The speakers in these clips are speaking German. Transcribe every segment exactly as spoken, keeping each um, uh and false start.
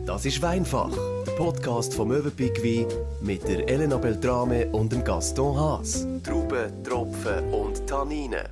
Das ist «Weinfach», der Podcast vom Mövenpick Wein mit der Elena Beltrame und dem Gaston Haas. Trauben, Tropfen und Tanninen.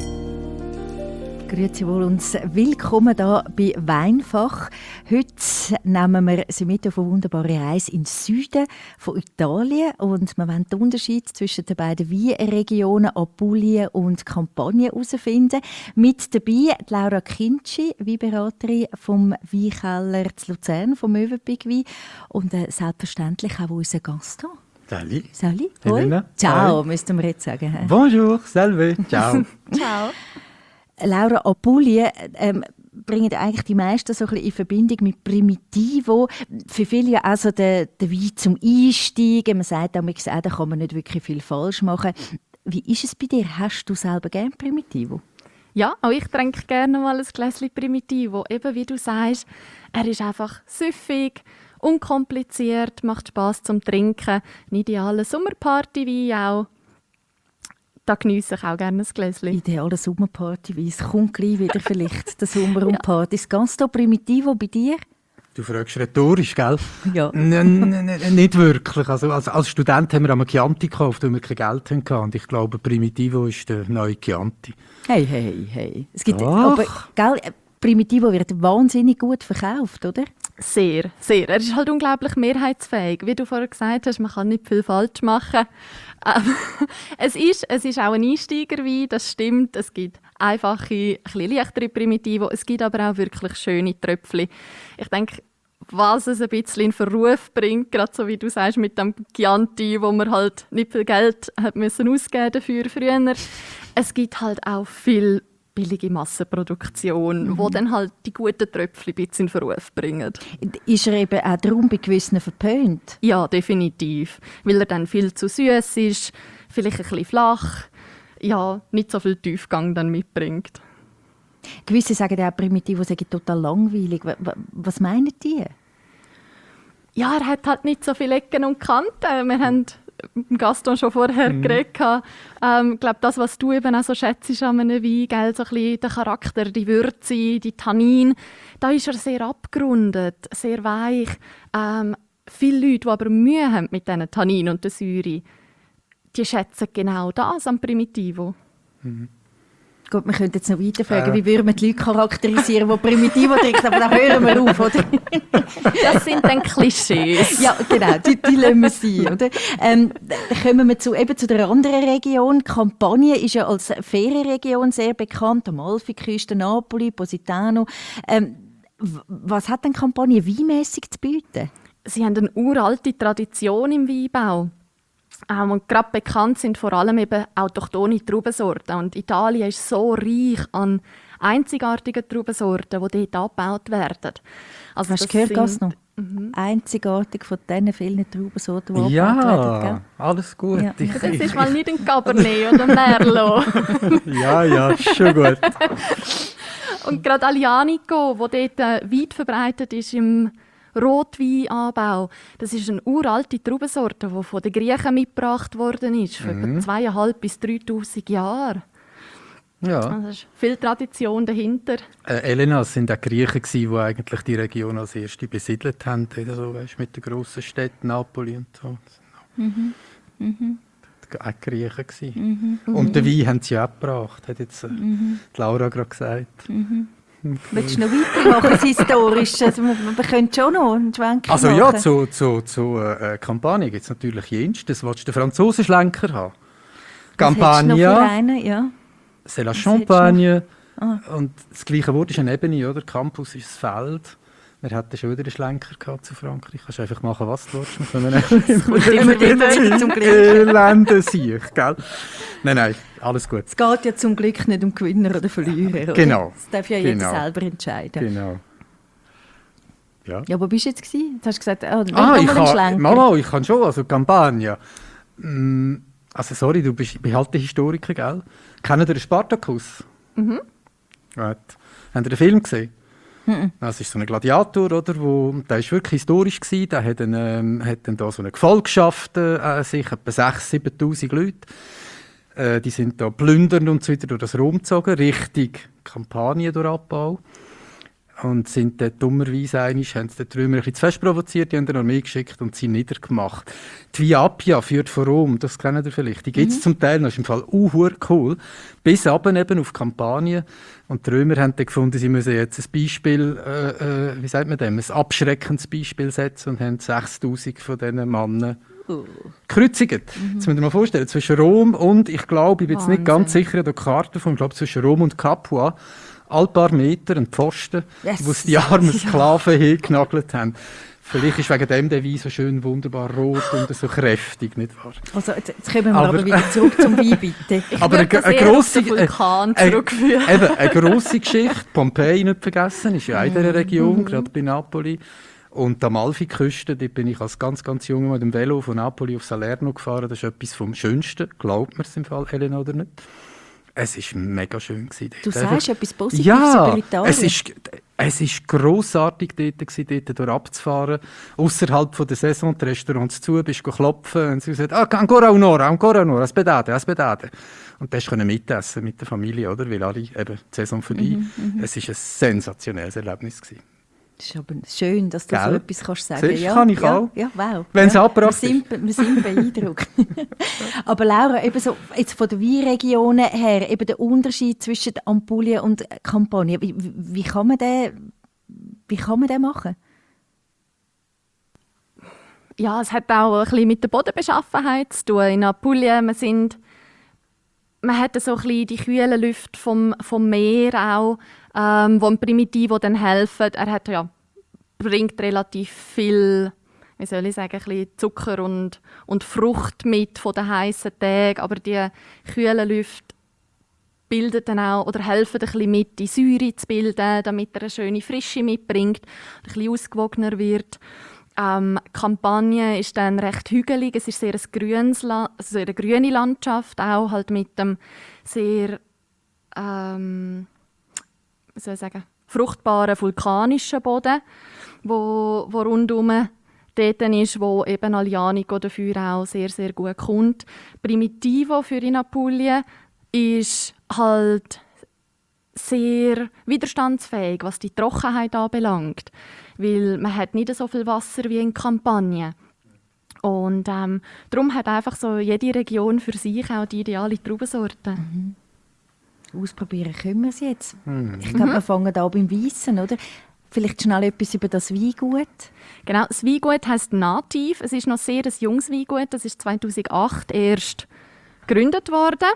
Grüezi wohl und willkommen hier bei «Weinfach». Heute nehmen wir Sie mit auf eine wunderbare Reise in den Süden von Italien und wir wollen den Unterschied zwischen den beiden Weinregionen Apulien und Campania herausfinden. Mit dabei die Laura Kinci, Weinberaterin vom Weinkeller zu Luzern, vom Mövenpick Wein, und äh, selbstverständlich auch unser Gaston. Salut. Salut. Elena. Ciao, Hi. müssten wir jetzt sagen. Bonjour, salve, ciao. Ciao. Laura, Apulien ähm, bringen eigentlich die meisten so ein bisschen in Verbindung mit Primitivo. Für viele ja auch so der, der Wein zum Einsteigen. Man sagt auch, da kann man nicht wirklich viel falsch machen. Wie ist es bei dir? Hast du selber gerne Primitivo? Ja, auch ich trinke gerne mal ein Gläschen Primitivo. Eben wie du sagst, er ist einfach süffig, unkompliziert, macht Spass zum Trinken. Ein idealer Sommerpartywein auch. Da geniesse ich auch gerne ein Gläschen. Ideale Sommerparty, es kommt gleich wieder vielleicht der Sommer und Partys. Ganz so Primitivo bei dir? Du fragst rhetorisch, gell? Ja. N- n- n- nicht wirklich. Also, als, als Student haben wir einmal Chianti gekauft, weil wir kein Geld hatten. Und ich glaube, Primitivo ist der neue Chianti. Hey, hey, hey. Es gibt, Doch. aber, gell, Primitivo wird wahnsinnig gut verkauft, oder? Sehr, sehr. Er ist halt unglaublich mehrheitsfähig. Wie du vorher gesagt hast, man kann nicht viel falsch machen. Ähm, es, ist, es ist auch ein Einsteigerwein, das stimmt. Es gibt einfache, ein bisschen leichtere Primitivo. Es gibt aber auch wirklich schöne Tröpfchen. Ich denke, was es ein bisschen in Verruf bringt, gerade so wie du sagst, mit dem Chianti, wo man halt nicht viel Geld hat müssen ausgeben dafür früher. Es gibt halt auch viel billige Massenproduktion, mhm. wo dann halt die guten Tröpfchen ein bisschen in Verruf bringen. Ist er eben auch darum bei gewissen verpönt? Ja, definitiv. Weil er dann viel zu süß ist, vielleicht ein bisschen flach, ja, nicht so viel Tiefgang dann mitbringt. Gewisse sagen ja auch, Primitivo sei total langweilig. Was meinen die? Ja, er hat halt nicht so viele Ecken und Kanten. Wir haben mit dem Gaston schon vorher mhm. geredet. Ähm, ich glaube, das, was du eben auch so schätzt an einem Wein, gell, so ein bisschen der Charakter, die Würze, die Tannin, da ist er sehr abgerundet, sehr weich. Ähm, viele Leute, die aber Mühe haben mit diesen Tannin und der Säure, die schätzen genau das am Primitivo. Mhm. Gut, wir könnten jetzt noch weiter fragen, äh. wie würden wir die Leute charakterisieren, die Primitivo trinken, aber dann hören wir auf, oder? Das sind dann Klischees. Ja, genau, die, die lassen wir sein, oder? Ähm, dann kommen wir zu, eben zu der anderen Region. Campania ist ja als Ferienregion sehr bekannt, Amalfiküste, Napoli, Positano. Ähm, was hat denn Campania weinmässig zu bieten? Sie haben eine uralte Tradition im Weinbau. Ähm, und gerade bekannt sind vor allem eben autochthone Traubensorten. Und Italien ist so reich an einzigartigen Traubensorten, die dort angebaut werden. Also hast du gehört, Gaston? Mhm. Einzigartig von diesen vielen Traubensorten, die ja, angebaut werden. Ja, alles gut. Ja. Ich, das ist mal nicht ein Cabernet oder ein Merlot. ja, ja, schon gut. Und gerade Aglianico, wo dort äh, weit verbreitet ist im Rotweinanbau. Das ist eine uralte Traubensorte, die von den Griechen mitgebracht worden ist, vor mhm. etwa zweitausendfünfhundert bis dreitausend Jahren. Ja. Also ist viel Tradition dahinter. Äh, Elena, es waren auch Griechen, die eigentlich die Region als erste besiedelt haben, so, weißt, mit den grossen Städten, Napoli und so. Mhm. Mhm. Auch Griechen. Mhm. Und den Wein haben sie auch gebracht, hat jetzt äh, mhm. die Laura gerade gesagt. Mhm. Willst du noch weitermachen, historisch? Also, wir, wir können schon noch einen Schwenker Also machen. ja, zu, zu, zu äh, Campania gibt es natürlich jenstes. Willst du den Franzosenschlenker haben? Campania, ja. c'est la Champagne. Ah. Und das gleiche Wort ist eine Ebene, oder? Campus ist das Feld. Wir hatten schon wieder einen Schlenker gehabt zu Frankreich. Kannst du einfach machen, was du willst. Wir können immer wieder zum Glück. Elende sich, gell? Nein, nein, alles gut. Es geht ja zum Glück nicht um Gewinner oder Verlierer. Oder? Genau. Das darf ja genau. jeder selber entscheiden. Genau. Ja. Ja, wo bist du jetzt gewesen? Jetzt hast du gesagt, oh, ah, ich einen kann, Schlenker. Mama, ich kann schon, also Campania. Mm, also sorry, du bist behalte Historiker, gell? Kennen ihr den Spartacus? Mhm. Right. Habt ihr den Film gesehen? Mhm. Das ist so ein Gladiator, oder? Wo, der war wirklich historisch gewesen. Der hat, einen, ähm, hat dann da so eine Gefolgschaft, äh, sich etwa sechstausend, siebentausend Leute. Äh, die sind da plündernd und so weiter durch das Rom gezogen, Richtung Kampagnen durch Abbau. Und sind dort dummerweise einig, haben sie den Trümmer ein bisschen zu fest provoziert, die haben den Armee geschickt und sie niedergemacht. Die Via Appia führt von Rom, das kennt ihr vielleicht. Die gibt es mhm. zum Teil, das ist im Fall uh, cool, bis runter eben auf Kampanien. Und die Römer haben dann gefunden, sie müssen jetzt ein Beispiel, äh, äh, wie sagt man dem, ein abschreckendes Beispiel setzen und haben sechstausend von diesen Männern uh. gekreuzigt. Mhm. Das müsst ihr mal vorstellen, zwischen Rom und, ich glaube, ich bin jetzt nicht ganz sicher, der Karte von, ich glaube, zwischen Rom und Capua, all paar Meter ein Pfosten, yes. wo sie die armen Sklaven ja. hingenagelt haben. Vielleicht ist wegen dem der Wein so schön wunderbar rot und so kräftig, nicht wahr? Also jetzt, jetzt kommen wir aber, aber wieder zurück zum Wein, bitte. Ich aber eine, eine grosse Vulkan äh, zurückführen. Äh, eben, eine grosse Geschichte, Pompeji nicht vergessen, ist ja in dieser Region, mm-hmm. gerade bei Napoli. Und die Amalfiküste, dort bin ich als ganz, ganz Junge mit dem Velo von Napoli auf Salerno gefahren. Das ist etwas vom Schönsten, glaubt man es im Fall, Elena, oder nicht? Es war mega schön. Du sagst etwas Positives ja, über Italien. Es ist, es ist grossartig, dort, dort durch abzufahren. Ausserhalb der Saison, die Restaurants zu, bist du klopfen und sie sagt, ah, ancora un'ora, ancora un'ora, aspettate, aspettate. Und dann konntest du mitessen mit der Familie, oder? Weil alle eben die Saison vorbei. Mhm, es war ein sensationelles Erlebnis gewesen. Das ist aber schön, dass du Gell? so etwas kannst sagen kannst. Ja, kann ich ja, auch. Ja, wow. Wenn es ja. abgebracht wir sind, wir sind beeindruckt. Aber Laura, eben so, jetzt von den Weinregionen her, eben der Unterschied zwischen Ampulien und Campania, wie, wie, kann man den, wie kann man den machen? Ja, es hat auch ein bisschen mit der Bodenbeschaffenheit zu tun. In Apulien, wir sind, man hat so ein bisschen die kühlen Lüfte vom, vom Meer auch, ähm, wo ein Primitivo dann helfen. Er hat, ja, bringt relativ viel, wie soll ich sagen, ein bisschen Zucker und, und Frucht mit von den heißen Tagen, aber die kühlen Lüfte bilden dann auch, oder helfen ein bisschen mit, die Säure zu bilden, damit er eine schöne Frische mitbringt, ein bisschen ausgewogener wird. Ähm, Campania ist dann recht hügelig, es ist sehr ein grünes La- also eine grüne Landschaft, auch halt mit dem sehr ähm, wie soll ich sagen, fruchtbaren vulkanischen Boden, wo, wo rundum dort ist, wo eben Aglianico dafür auch sehr, sehr gut kommt. Primitivo für in Apulien ist halt sehr widerstandsfähig, was die Trockenheit anbelangt, weil man hat nicht so viel Wasser wie in Campania. Und ähm, darum hat einfach so jede Region für sich auch die ideale Traubensorte. Mhm. Ausprobieren können wir es jetzt. Mhm. Ich glaube, wir fangen an beim Weissen, oder? Vielleicht schnell etwas über das Weingut. Genau, das Weingut heisst Nativ. Es ist noch sehr ein junges Weingut. Das ist zweitausendacht erst gegründet worden.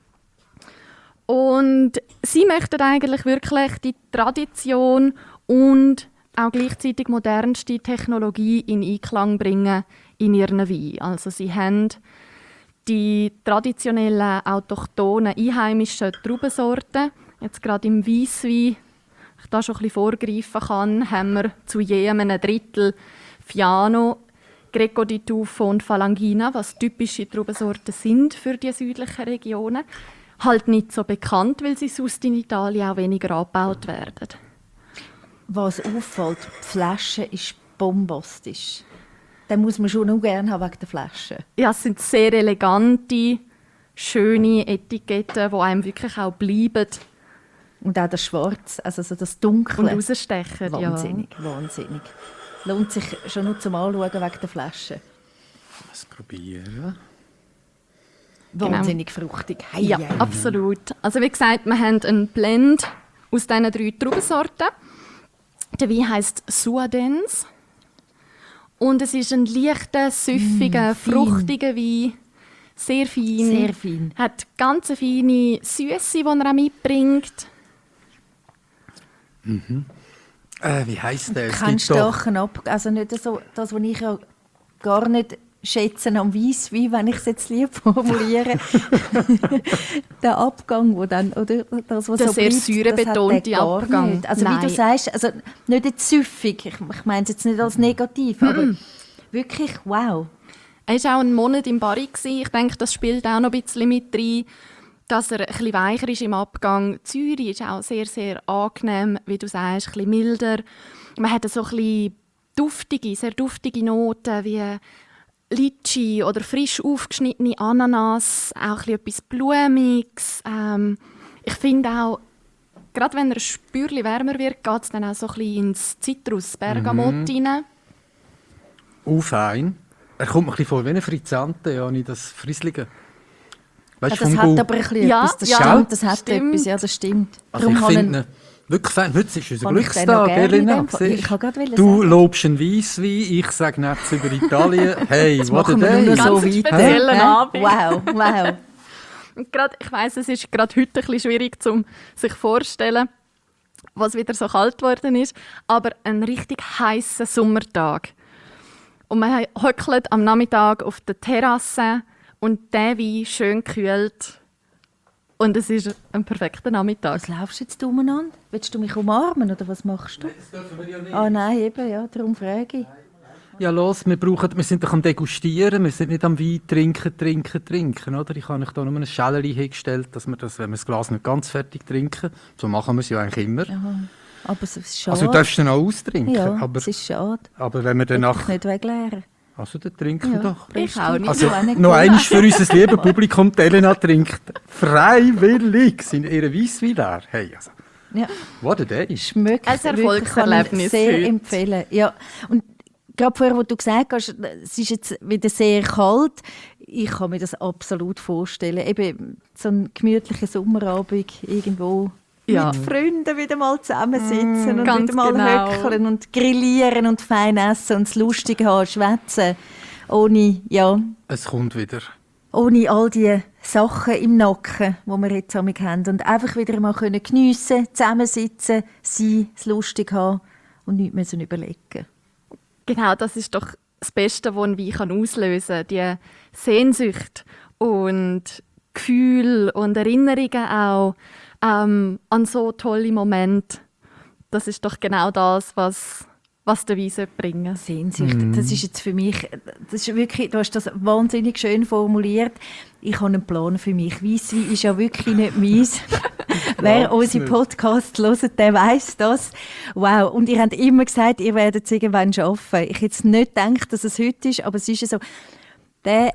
Und sie möchten eigentlich wirklich die Tradition und auch gleichzeitig modernste Technologie in Einklang bringen in ihren Wein. Also sie haben die traditionellen, autochthonen, einheimischen Traubensorten. Jetzt gerade im Weisswein, wenn ich da schon ein bisschen vorgreifen kann, haben wir zu jedem ein Drittel Fiano, Greco di Tufo und Falangina, was typische Traubensorten sind für die südlichen Regionen. Halt nicht so bekannt, weil sie sonst in Italien auch weniger angebaut werden. Was auffällt, die Flasche ist bombastisch. Den muss man schon noch gerne haben wegen der Flasche. Ja, es sind sehr elegante, schöne Etiketten, die einem wirklich auch bleiben. Und auch das Schwarz, also so das Dunkle. Und rausstechen, wahnsinnig, ja. wahnsinnig. Lohnt sich schon nur zum Anschauen wegen der Flasche. Was probieren? Wahnsinnig genau. fruchtig. Hei, ja, hei. absolut. Also wie gesagt, wir haben einen Blend aus diesen drei Traubensorten. Der Wein heisst Suadens. Und es ist ein leichter, süffiger, mm, fruchtiger Wein. Sehr fein. Sehr fein. Hat ganz feine Süße, die er auch mitbringt. Mhm. Äh, wie heisst der? Kein starken Abgang. Also nicht so, das, was ich ja gar nicht schätze am Weisswein, wenn ich es jetzt lieb formuliere. Der Abgang, wo dann, oder das, was der so sehr bleibt, säurebetonte Abgang. Nicht. Also Nein. wie du sagst, also nicht jetzt süffig, ich, ich meine es jetzt nicht als negativ, mm. aber wirklich wow. Er war auch einen Monat im Barri. Ich denke, das spielt auch noch ein bisschen mit rein, dass er ein bisschen weicher ist im Abgang. Zürich ist auch sehr, sehr angenehm, wie du sagst, ein bisschen milder. Man hat so ein bisschen duftige, sehr duftige Noten wie Litschi oder frisch aufgeschnittene Ananas, auch ein bisschen etwas Blumiges. Ähm, ich finde auch, gerade wenn er ein Spürchen wärmer wird, geht es dann auch so ein bisschen ins Zitrus, Bergamot Mhm. rein. Uh, fein. Er kommt mir ein bisschen vor wie ein Frizzante, ja, nicht das Frieslige. Weißt, Ja, das vom hat Gu- aber ein bisschen Ja, etwas, das ja, stimmt, das hat stimmt. etwas, ja, das stimmt. Also Darum ich habe ich finde ihn wirklich fein. Heute ist unser kann ich den noch Glückstag, gerne in Elena. dem Fall- siehst Ich kann gerade wollen Du sagen. lobst einen Weisswein, ich sage nichts über Italien. Hey, Das what a machen wir day. nur noch so Ganz einen weiter. speziellen Hä? Abend. Wow, wow. Und grad, ich weiss, es ist gerade heute ein bisschen schwierig, um sich vorzustellen, was wieder so kalt geworden ist. Aber ein richtig heißer Sommertag. Und man hockt am Nachmittag auf der Terrasse und der Wein schön gekühlt. Und es ist ein perfekter Nachmittag. Was laufst du jetzt umeinander? Willst du mich umarmen oder was machst du? Das dürfen wir ja nicht. Ah nein, eben, ja, darum frage ich. Ja, los, wir, brauchen, wir sind doch am Degustieren, wir sind nicht am Wein trinken, trinken, trinken, oder? Ich habe euch da nur ein Schälchen hingestellt, dass wir das, wenn wir das Glas nicht ganz fertig trinken, so machen wir es ja eigentlich immer. Ja, aber es ist schade. Also du darfst dann auch austrinken, ja, aber, es ist schade. aber wenn wir Ich danach... nicht wegleeren. Also dann trinken Ja, doch. Ich auch nicht. Also, auch nicht noch gut. eines für unser liebes Publikum, die Elena trinkt freiwillig sind ihre Weisswein leer. Hey, also, Ja. what a day. Schmeckt Ein wirklich, Erfolgserlebnis kann ich sehr heute. empfehlen. Ja. Und gerade vorher, wo du gesagt hast, es ist jetzt wieder sehr kalt, ich kann mir das absolut vorstellen. Eben so einen gemütlichen Sommerabend irgendwo Ja. mit Freunden wieder mal zusammensitzen Mm, und ganz wieder mal genau. höckeln und grillieren und fein essen und es lustig haben, schwätzen. Ohne, ja, Es kommt wieder. ohne all die Sachen im Nacken, die wir jetzt haben. Und einfach wieder mal können geniessen, zusammensitzen, sein, es lustig haben und nichts müssen überlegen. Genau, das ist doch das Beste, was ein Wein auslösen kann. Die Sehnsucht und Gefühle und Erinnerungen auch ähm, an so tolle Momente. Das ist doch genau das, was, was der Wein bringen sollte. Sehnsucht, das ist jetzt für mich, das ist wirklich, du hast das wahnsinnig schön formuliert. Ich habe einen Plan für mich. Weisswein ist ja wirklich nicht meins. Wer unsere nicht. Podcasts hört, der weiss das. Wow. Und ihr habt immer gesagt, ihr werdet es irgendwann schaffen. Ich hätte jetzt nicht gedacht, dass es heute ist, aber es ist ja so. Den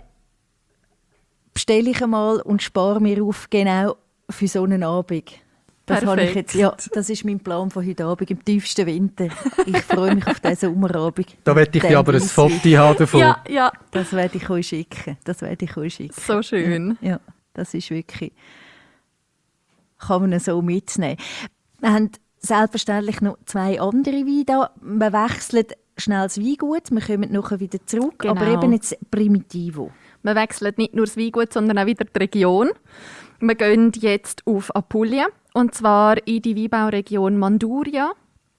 bestelle ich einmal und spare mir auf, genau für so einen Abend. Das, habe ich jetzt, ja, das ist mein Plan von heute Abend, im tiefsten Winter. Ich freue mich auf diesen Sommerabend. Da werde ich Den dir aber ein Weisswein. Foto haben davon. Ja, ja, Das werde ich euch schicken. Das werde ich euch schicken. so schön. Ja, das ist wirklich... Kann man so mitnehmen. Wir haben selbstverständlich noch zwei andere Weine da. Wir wechseln schnell das Weingut, wir kommen nachher wieder zurück. Genau. Aber eben jetzt Primitivo. Wir wechseln nicht nur das Weingut, sondern auch wieder die Region. Wir gehen jetzt auf Apulien, und zwar in die Weinbauregion Manduria.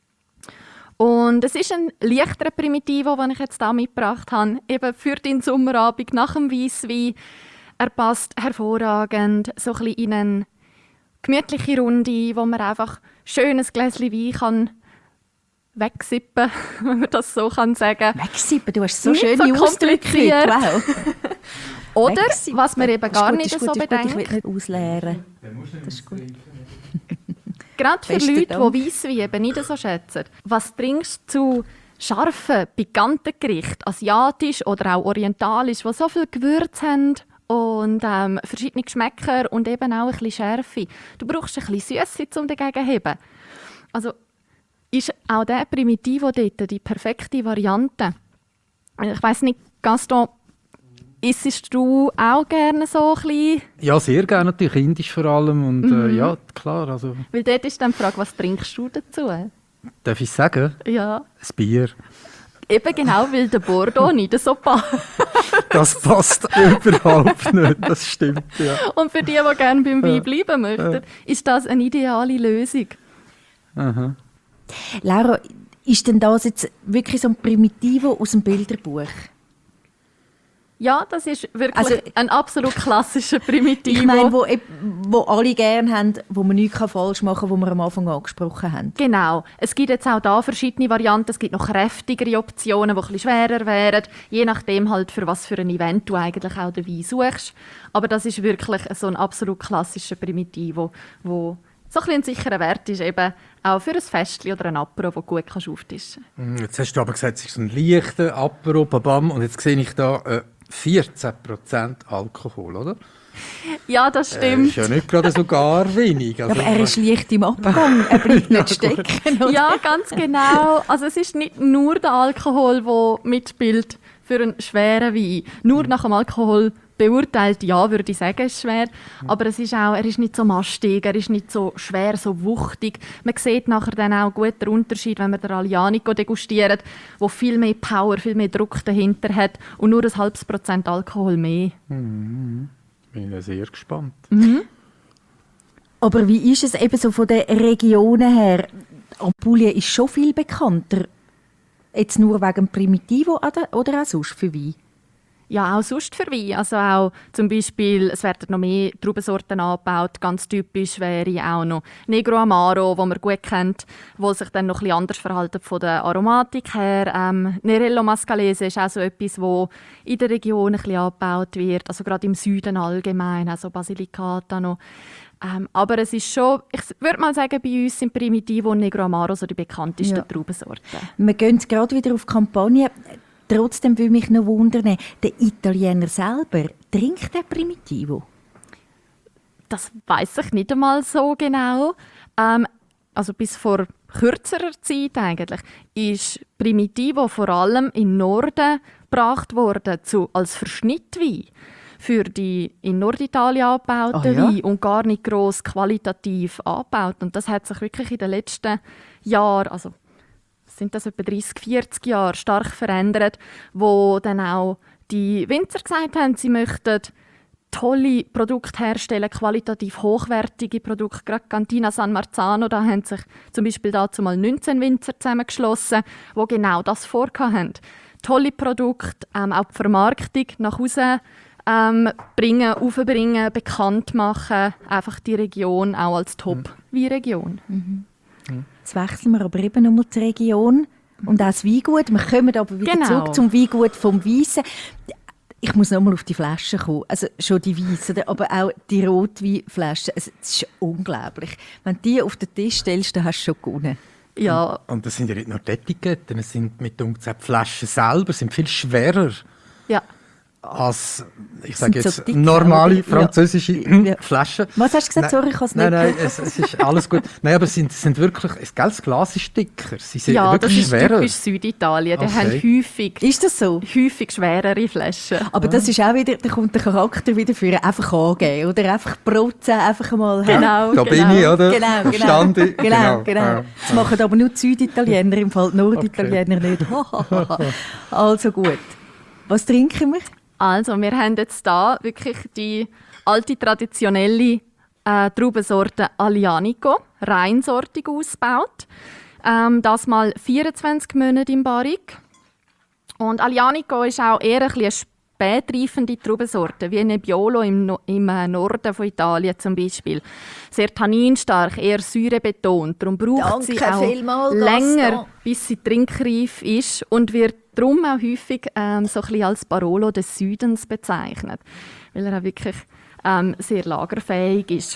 Und es ist ein leichterer Primitivo, den ich jetzt hier mitgebracht habe, eben für den Sommerabend nach dem Weisswein. Er passt hervorragend so ein bisschen in eine gemütliche Runde, wo man einfach schönes Gläschen Wein kann wegsippen, wenn man das so kann sagen. Wegsippen, du hast so Nicht schöne so Ausdrücke. kompliziert. Wow. Oder, Wegsippen. was man eben Das ist gar gut, nicht ist so gut, ist gut. Ich will bedenkt, nicht ausleeren. Das ist gut. gerade für Besten Leute, Dank. die Weisswein eben nicht so schätzen. Was trinkst du zu scharfen, pikanten Gerichten, asiatisch oder auch orientalisch, die so viel Gewürz haben und ähm, verschiedene Geschmäcker und eben auch ein bisschen Schärfe? Du brauchst ein bisschen Süße, um dagegen zu heben. Also ist auch der Primitivo dort die perfekte Variante. Ich weiss nicht, Gaston, isst du auch gerne so ein bisschen? Ja, sehr gerne natürlich, indisch vor allem. Und Mhm. äh, ja, klar, also Weil dort ist dann die Frage, was trinkst du dazu? darf ich sagen, Ja, ein Bier. eben genau, weil der Bordeaux nicht so passt. Das passt überhaupt nicht, das stimmt, ja. Und für die, die gerne beim Wein Ja. bleiben möchten, ist das eine ideale Lösung. Aha. Laura, ist denn das jetzt wirklich so ein Primitivo aus dem Bilderbuch? Ja, das ist wirklich Also- ein absolut klassischer Primitivo. Ich meine, wo, eb- wo alle gerne haben, wo man nichts falsch machen kann, wo wir am Anfang angesprochen haben. Genau. Es gibt jetzt auch da verschiedene Varianten. Es gibt noch kräftigere Optionen, die ein bisschen schwerer wären. Je nachdem, halt, für was für ein Event du eigentlich auch den Wein suchst. Aber das ist wirklich so ein absolut klassischer Primitivo, wo so ein bisschen ein sicherer Wert ist, eben auch für ein Festchen oder ein Apero, das gut kannst auftischen kannst. Jetzt hast du aber gesagt, es ist so ein leichter Apero, babam, und jetzt sehe ich da äh, vierzehn Prozent Alkohol, oder? Ja, das Äh, stimmt. ist ja nicht gerade so gar wenig. Also, Aber er ist leicht im Abgang, er bleibt nicht stecken. Oder? Ja, ganz genau. Also es ist nicht nur der Alkohol, der mitspielt für einen schweren Wein. Nur nach dem Alkohol beurteilt, ja, würde ich sagen, ist schwer. Aber es ist auch, er ist nicht so mastig, er ist nicht so schwer, so wuchtig. Man sieht nachher dann auch gut den Unterschied, wenn man den Aglianico degustiert, wo viel mehr Power, viel mehr Druck dahinter hat und nur ein halbes Prozent Alkohol mehr. bin ich sehr gespannt. Aber wie ist es eben so von den Regionen her? Apulien ist schon viel bekannter. Jetzt nur wegen Primitivo oder, oder auch sonst für Wein? Ja, auch sonst für Wein. Also auch zum Beispiel, es werden noch mehr Traubensorten angebaut. Ganz typisch wäre auch noch Negro Amaro, wo man gut kennt, wo sich dann noch ein bisschen anders verhalten von der Aromatik her. Ähm, Nerello Mascalese ist auch so etwas, wo in der Region ein bisschen angebaut wird. Also gerade im Süden allgemein, also Basilicata noch. Ähm, aber es ist schon, ich würde mal sagen, bei uns sind Primitivo und Negro Amaro so die bekanntesten Ja. Traubensorten. Wir gehen gerade wieder auf Kampagne. Trotzdem würde mich noch wundern, der Italiener selber, trinkt der Primitivo? Das weiß ich nicht einmal so genau. Ähm, also bis vor kürzerer Zeit eigentlich ist Primitivo vor allem im Norden gebracht worden zu, als Verschnittwein für die in Norditalien angebauten Ah, ja? Weine und gar nicht gross qualitativ angebaut. Und das hat sich wirklich in den letzten Jahren, also sind das etwa dreißig, vierzig Jahre, stark verändert, wo dann auch die Winzer gesagt haben, sie möchten tolle Produkte herstellen, qualitativ hochwertige Produkte. Gerade Cantina San Marzano, da haben sich zum Beispiel dazu mal neunzehn Winzer zusammengeschlossen, die genau das vorhatten. Tolle Produkte, ähm, auch die Vermarktung nach Hause ähm, bringen, aufbringen, bekannt machen, einfach die Region auch als Top-Weinregion. Jetzt wechseln wir aber eben nochmal die Region und auch das Weingut. Wir kommen aber wieder Genau. zurück zum Weingut vom Weissen. Ich muss nochmal auf die Flaschen kommen. Also schon die Weissen, aber auch die Rotweinflaschen. Also, das ist unglaublich. Wenn du die auf den Tisch stellst, dann hast du schon gewonnen. Ja, Und das sind ja nicht nur die Etiketten, es sind mit uns auch die Flaschen selber sind viel schwerer ja. als, ich Sind sage so jetzt, dick, normale oder? französische Ja. Flaschen. Was hast du gesagt? Sorry, ich habe es Nein, nicht nein, gehört. es, es ist alles gut. Nein, aber es sind, es sind wirklich, es, gell, das Glas ist dicker. Sie sind Ja, das wirklich ist schwerer. typisch Süditalien. Die Okay. haben häufig, Ist das so? häufig schwerere Flaschen. Aber das ist auch wieder, da kommt der Charakter wieder für einfach angeben. Oder einfach protzen, einfach mal... Genau, Da genau. bin ich, oder? Genau, genau. Standi. Genau, genau. Ja. Das machen aber nur die Süditaliener, im Fall die Norditaliener nicht. Also gut. Was trinken wir? Also, wir haben jetzt hier wirklich die alte traditionelle äh, Traubensorte Aglianico, reinsortig ausgebaut. Ähm, das mal vierundzwanzig Monate im Barrique. Und Aglianico ist auch eher ein bisschen eine spätreifende Traubensorte, wie Nebbiolo im, no- im äh, Norden von Italien zum Beispiel. Sehr tanninstark, eher säurebetont. Darum braucht sie Danke auch vielmals, länger, Gaston. bis sie trinkreif ist und wird darum auch häufig ähm, so ein bisschen als Barolo des Südens bezeichnet, weil er auch wirklich ähm, sehr lagerfähig ist.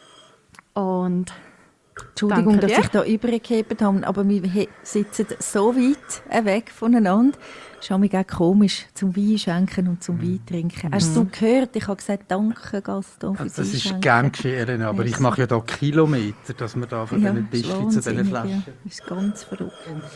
Und Entschuldigung, Danke dass dir. ich da übergekippt habe, aber wir he- sitzen so weit weg voneinander. Es ist manchmal auch komisch, zum Wein schenken und zum Wein trinken. Hast du gehört? Ich habe gesagt, danke Gaston fürs Das ist Einschenken. gern geschehen, Elena, aber ich mache ja da Kilometer, dass wir da von Ja, diesen Tisch ist zu diesen wahnsinnig, Flaschen. ja. Das ist ganz verrückt.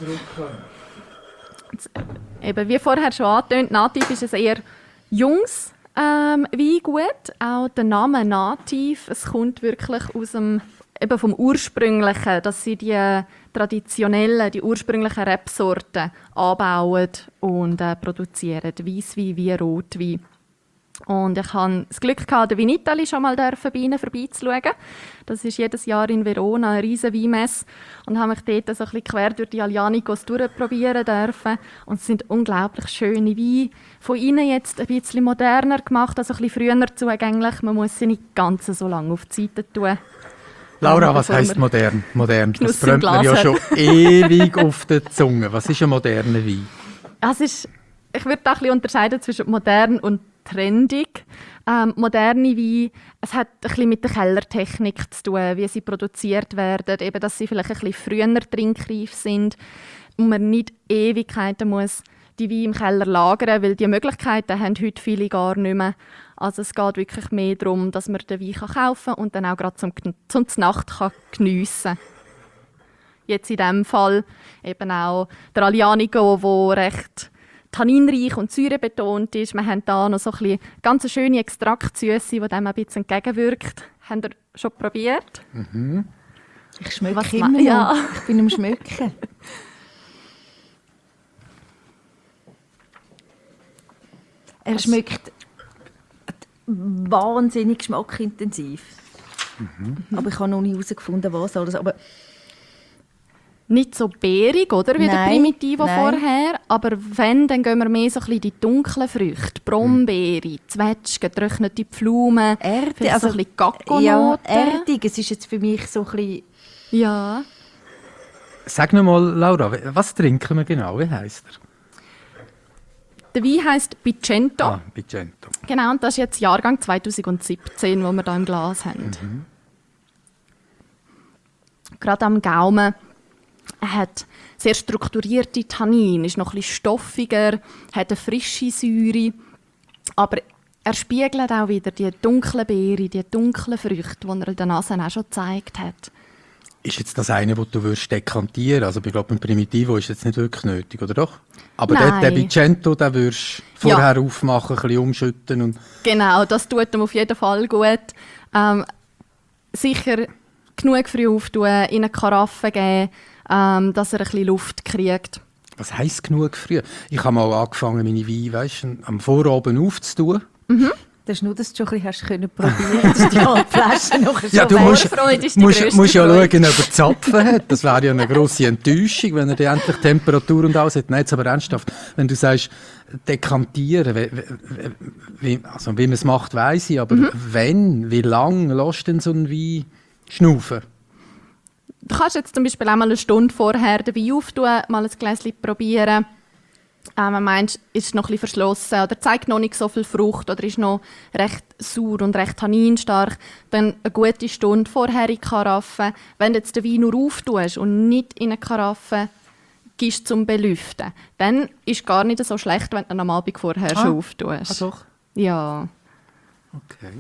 eben, wie vorher schon angetönt, Nativ ist ein eher junges ähm, Weingut. Auch der Name Nativ, es kommt wirklich aus dem, eben vom Ursprünglichen, dass sie die traditionellen, die ursprünglichen Rebsorten anbauen und äh, produzieren. Weisswein wie Rotwein. Und ich hatte das Glück, gehabt, den Vinitali schon mal bei ihnen vorbeizuschauen. Das ist jedes Jahr in Verona eine riesige Weinmesse. Und habe mich dort so ein bisschen quer durch die Aglianicos durchprobieren dürfen. Und es sind unglaublich schöne Weine. Von ihnen jetzt ein bisschen moderner gemacht, also ein bisschen früher zugänglich. Man muss sie nicht ganz so lange auf die Seite tun. Laura, Ähm, was bevor heisst wir modern? Modern. Das Genuss im brennt mir ja Glas schon ewig auf der Zunge. Was ist ein moderner Wein? Es ist, ich würde da ein bisschen unterscheiden zwischen modern und trendig. Ähm, moderne Weine, es hat ein bisschen mit der Kellertechnik zu tun, wie sie produziert werden, eben, dass sie vielleicht ein bisschen früher trinkreif sind und man nicht Ewigkeiten muss die Weine im Keller lagern, weil die Möglichkeiten haben heute viele gar nicht mehr. Also es geht wirklich mehr darum, dass man den Wein kaufen kann und dann auch gerade zum, zum Nacht kann geniessen kann. Jetzt in diesem Fall eben auch der Aglianico, der recht tanninreich und säurebetont ist. Wir haben hier noch so ein bisschen ganz schöne Extraktsüße, die dem ein bisschen entgegenwirkt. Habt ihr schon probiert? Mhm. Ich schmecke Was immer ma- noch. ja. Ich bin am Schmecken. Er schmeckt wahnsinnig geschmackintensiv. Mhm. Aber ich habe noch nicht herausgefunden, was alles. Aber Nicht so beerig, oder? Wie Nein, der Primitivo nein. vorher. Aber wenn, dann gehen wir mehr so ein bisschen in die dunklen Früchte. Brombeere, Zwetschgen, getrocknete Pflaumen. Erde, vielleicht also so ein bisschen Kakao. ja, erdig. Es ist jetzt für mich so ein bisschen... Ja. Sag noch mal, Laura, was trinken wir genau? Wie heisst er? Der Wein heisst Bicento. Ah, Bicento. Genau, und das ist jetzt Jahrgang zwanzig siebzehn, den wir hier im Glas haben. Mhm. Gerade am Gaumen. Er hat sehr strukturierte Tannin, ist noch ein bisschen stoffiger, hat eine frische Säure. Aber er spiegelt auch wieder die dunklen Beeren, die dunklen Früchte, die er in der Nase auch schon gezeigt hat. Ist jetzt das eine, das du würdest dekantieren? Also ich glaube, beim Primitivo ist jetzt nicht wirklich nötig, oder doch? Aber Nein. den, den Bicento, den würdest du Ja. vorher aufmachen, ein bisschen umschütten und... Genau, das tut ihm auf jeden Fall gut. Ähm, sicher genug früh auftun, in eine Karaffe geben, ähm, dass er ein bisschen Luft kriegt. Was heisst genug früh? Ich habe mal angefangen, meine Weine, weißt, du, am Vorabend aufzutun. Mhm. Das ist nur, dass du schon ein bisschen hast können probieren, dass die Handflasche noch schon Ja, du weg. musst, Vorfreude ist die musst, grösste musst ja Freude. schauen, ob er Zapfen hat. Das wäre ja eine grosse Enttäuschung, wenn er die endlich Temperatur und alles hat. Nein, jetzt aber ernsthaft. Wenn du sagst, dekantieren, wie, wie, wie, also wie man es macht, weiss ich, aber Mhm. wenn, wie lange lässt denn so ein Wein schnaufen? Du kannst jetzt zum Beispiel auch mal eine Stunde vorher den Wein auftun, mal ein Gläschen probieren. Ähm, man meint, ist noch ein bisschen verschlossen oder zeigt noch nicht so viel Frucht oder ist noch recht sauer und recht tanninstark. Dann eine gute Stunde vorher in die Karaffe. Wenn du jetzt den Wein nur auftust und nicht in eine Karaffe gibst zum Belüften, dann ist es gar nicht so schlecht, wenn du ihn am Abend vorher Ah. schon auftust. Ah, doch? Ja. Okay.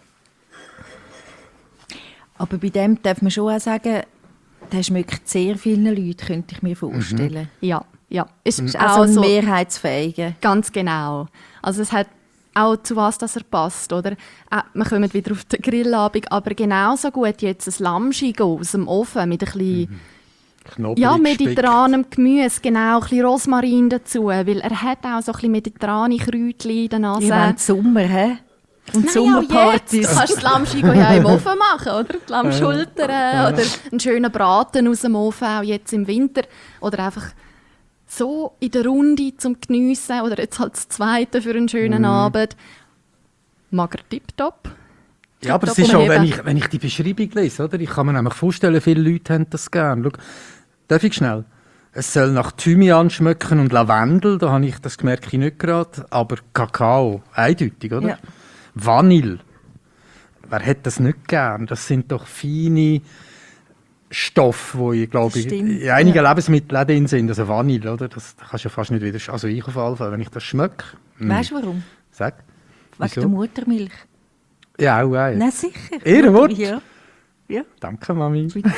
Aber bei dem darf man schon auch sagen, der schmeckt sehr vielen Leuten, könnte ich mir vorstellen. Ja, ja. Es ist Also auch ein so, mehrheitsfähiger. ganz genau. Also es hat auch zu was dass er passt, oder? Äh, wir kommen wieder auf den Grillabend, aber genauso gut jetzt ein Lammschigo aus dem Ofen mit ein bisschen Knoblauch ja, gespickt. mediterranem Gemüse, genau, ein bisschen Rosmarin dazu, weil er hat auch so ein bisschen mediterrane Kräutchen in der Nase. Wir wollen Sommer, hä? Und Nein, auch Sommerpartys. jetzt. Du kannst das Lammschigo ja im Ofen machen, oder? Die Lammschultern oder einen schönen Braten aus dem Ofen, auch jetzt im Winter. Oder einfach so in der Runde zum Geniessen oder jetzt halt das Zweite für einen schönen Abend. Mager tipptopp. Ja, aber es Tipptopp ist auch, wenn umheben. ich, wenn ich die Beschreibung lese, oder? Ich kann mir nämlich vorstellen, viele Leute haben das gerne. Schau, darf ich schnell? Es soll nach Thymian schmecken und Lavendel, da habe ich das merke ich nicht gerade, aber Kakao, eindeutig, oder? Ja. Vanille, wer hätte das nicht gern? Das sind doch feine Stoffe, die, ich glaube, Das stimmt, in einigen ja. Lebensmitteln auch drin sind. Also Vanille, oder? Das kannst du ja fast nicht wieder... Also ich auf jeden Fall, wenn ich das schmecke. mm. Weißt du warum? Sag. Wegen Wieso? der Muttermilch. Ja, auch. auch. Nein, sicher. Ehrenwort. Ja. Ja. Danke, Mami. So,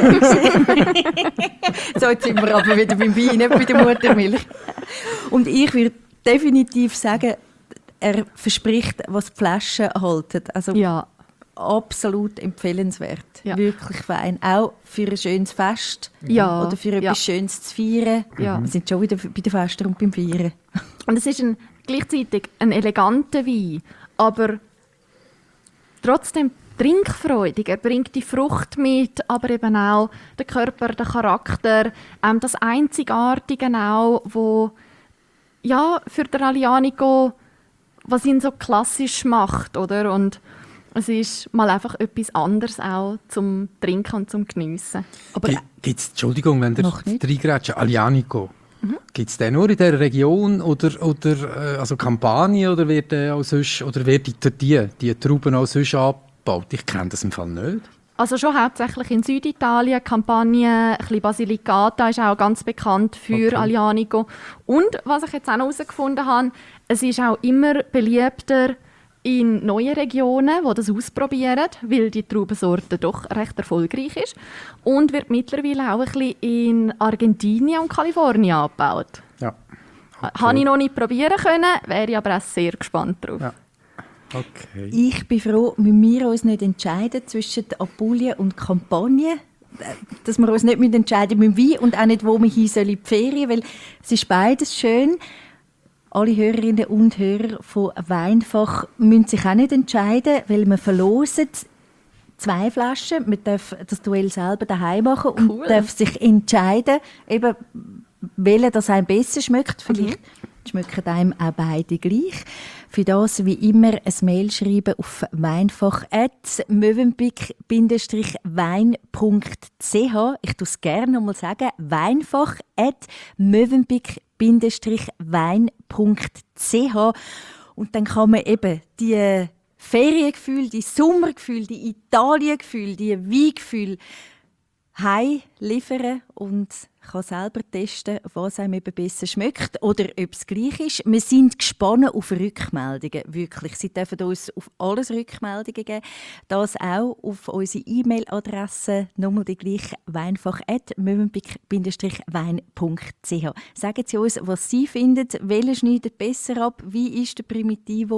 jetzt sind wir aber wieder beim Wein, nicht bei der Muttermilch. Und ich würde definitiv sagen, er verspricht, was die Flaschen halten. Also Ja, absolut empfehlenswert. Ja. Wirklich fein. Auch für ein schönes Fest Ja, oder für etwas ja. Schönes zu feiern. Ja. Wir sind schon wieder bei den Festen und beim Feiern. und es ist ein, gleichzeitig ein eleganter Wein, aber trotzdem trinkfreudig. Er bringt die Frucht mit, aber eben auch den Körper, den Charakter, ähm, das Einzigartige auch, wo ja, für den Aglianico, was ihn so klassisch macht, oder? Und es ist mal einfach etwas anderes auch zum Trinken und zum Geniessen. Aber Gi- Gibt's, Entschuldigung, wenn der Noch nicht. reingrätscht, Aglianico, gibt es den nur in dieser Region oder, oder äh, also Campania oder wird der auch sonst, oder wird die, die, die Trauben auch sonst abgebaut? Ich kenne das im Fall nicht. Also schon hauptsächlich in Süditalien, Campania, ein bisschen Basilicata ist auch ganz bekannt für Okay. Aglianico. Und was ich jetzt auch noch herausgefunden habe, es ist auch immer beliebter in neuen Regionen, die das ausprobieren, weil die Traubensorte doch recht erfolgreich ist. Und wird mittlerweile auch ein bisschen in Argentinien und Kalifornien angebaut. Ja. Okay. Habe ich noch nicht probieren können, wäre ich aber auch sehr gespannt drauf. Ja. Okay. Ich bin froh, müssen wir uns nicht entscheiden zwischen Apulien und Campagnen. Dass wir uns nicht entscheiden müssen, wie und auch nicht, wo wir hin sollen in die Ferien, weil es ist beides schön. Alle Hörerinnen und Hörer von Weinfach müssen sich auch nicht entscheiden, weil wir verlosen zwei Flaschen. Man darf das Duell selber daheim machen und cool. darf sich entscheiden, eben, welcher das einem besser schmeckt. Vielleicht mhm. schmecken einem auch beide gleich. Für das wie immer ein Mail schreiben auf weinfach at mövenpick wein punkt c h. Ich tue es gerne noch mal sagen. Weinfach at mövenpick wein punkt c h. Und dann kann man eben die Feriengefühle, die Sommergefühle, die Italiengefühle, die Weingefühle heim liefern und kann selber testen, was einem eben besser schmeckt oder ob es gleich ist. Wir sind gespannt auf Rückmeldungen, wirklich. Sie dürfen uns auf alles Rückmeldungen geben. Das auch auf unsere E-Mail-Adresse, nochmal die gleiche, weinfach at mövenpick wein punkt c h. Sagen Sie uns, was Sie finden, welche schneidet besser ab, wie ist der Primitivo?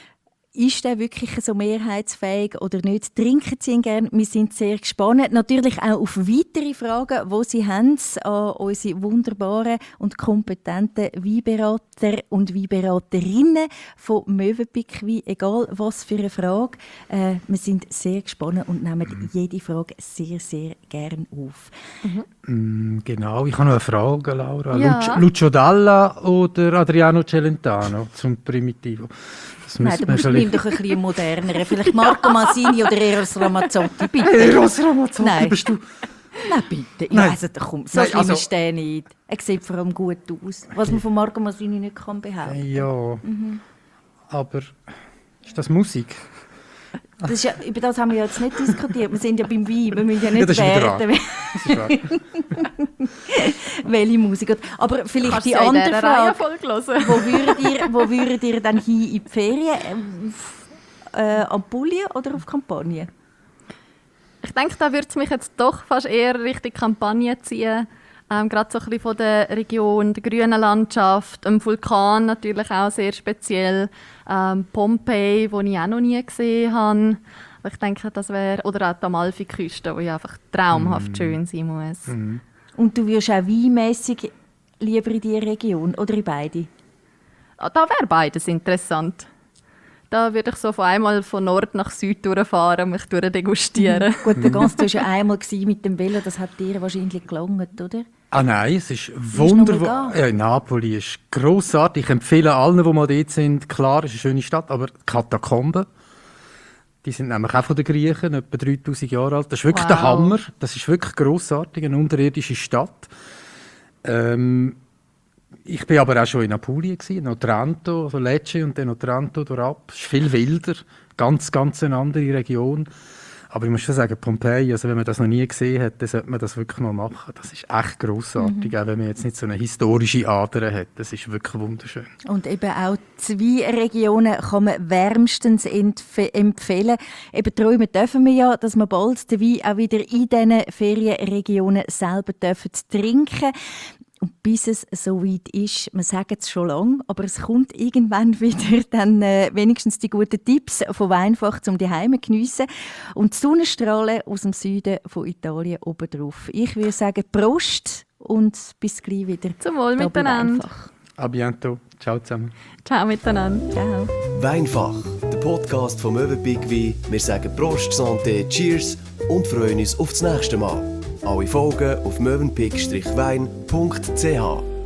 Ist der wirklich so mehrheitsfähig oder nicht? Trinken Sie ihn gerne. Wir sind sehr gespannt. Natürlich auch auf weitere Fragen, die Sie haben an unsere wunderbaren und kompetenten Weinberater und Weinberaterinnen von Mövenpick Wein. Egal was für eine Frage. Äh, wir sind sehr gespannt und nehmen jede Frage sehr, sehr gerne auf. Mhm. Genau, ich habe noch eine Frage, Laura. Ja. Lucio Dalla oder Adriano Celentano zum Primitivo? Das Nein, du musst nimm doch ein bisschen moderner. Vielleicht Marco Masini oder Eros Ramazzotti, bitte. Eros Ramazzotti, Nein. bist du? Nein, bitte. Ich Nein. weiss nicht, komm, so Nein, schlimm also- ist der nicht. Er sieht vor allem gut aus. Was man von Marco Masini nicht kann behaupten. Ja, Mhm. aber ist das Musik? Das ist ja, über das haben wir ja jetzt nicht diskutiert. Wir sind ja beim Wein. Wir müssen ja nicht Ja, das ist wieder wahr. werten, Das ist wahr. welche Musik. Aber vielleicht Kannst die du ja in andere dieser Frage. Reihenfolge hören. Wo würdet ihr, wo würdet ihr dann hin in die Ferien? Ähm, Auf äh, Apulien oder auf Campagnen? Ich denke, da würde es mich jetzt doch fast eher Richtung Kampagne ziehen. Ähm, Gerade so ein bisschen von der Region, der grünen Landschaft, ein Vulkan natürlich auch sehr speziell, ähm, Pompeii, wo ich auch noch nie gesehen habe. Ich denke, das wäre, oder auch die Amalfiküste, die ja einfach traumhaft Mm. schön sein muss. Mhm. Und du würdest auch weinmässig lieber in diese Region oder in beide? Ah, Da wäre beides interessant. Da würde ich so von einmal von Nord nach Süd durchfahren und mich durchdegustieren. Gut, der Gast war ja einmal mit dem Velo, das hat dir wahrscheinlich gelangt, oder? Ah nein, es ist noch wunderbar. mal gehen? Ja, Napoli ist grossartig. Ich empfehle allen, die mal dort sind, klar, es ist eine schöne Stadt, aber die Katakomben, die sind nämlich auch von den Griechen, etwa dreitausend Jahre alt. Das ist wirklich Wow. der Hammer. Das ist wirklich grossartig, eine unterirdische Stadt. Ähm, ich war aber auch schon in Apulien, in Otranto, also Lecce und dann Otranto durchab. Es ist viel wilder, ganz, ganz eine andere Region. Aber ich muss schon sagen, Pompeii, also wenn man das noch nie gesehen hat, dann sollte man das wirklich mal machen. Das ist echt grossartig, mhm. auch wenn man jetzt nicht so eine historische Ader hat. Das ist wirklich wunderschön. Und eben auch zwei Regionen kann man wärmstens empf- empfehlen. Eben träumen dürfen wir ja, dass wir bald den Wein auch wieder in diesen Ferienregionen selber dürfen trinken. Und bis es so weit ist, wir sagen es schon lange, aber es kommt irgendwann wieder dann äh, wenigstens die guten Tipps von Weinfach zum Daheim geniessen und die Sonnenstrahlen aus dem Süden von Italien obendrauf. Ich würde sagen Prost und bis gleich wieder. Zum Wohl da bei miteinander. Weinfach. A biento. Ciao zusammen. Ciao miteinander. Ciao. Weinfach, der Podcast vom Mövenpick Wein. Wir sagen Prost, Santé, Cheers und freuen uns auf das nächste Mal. Alle Folgen auf mövenpick wein punkt c h.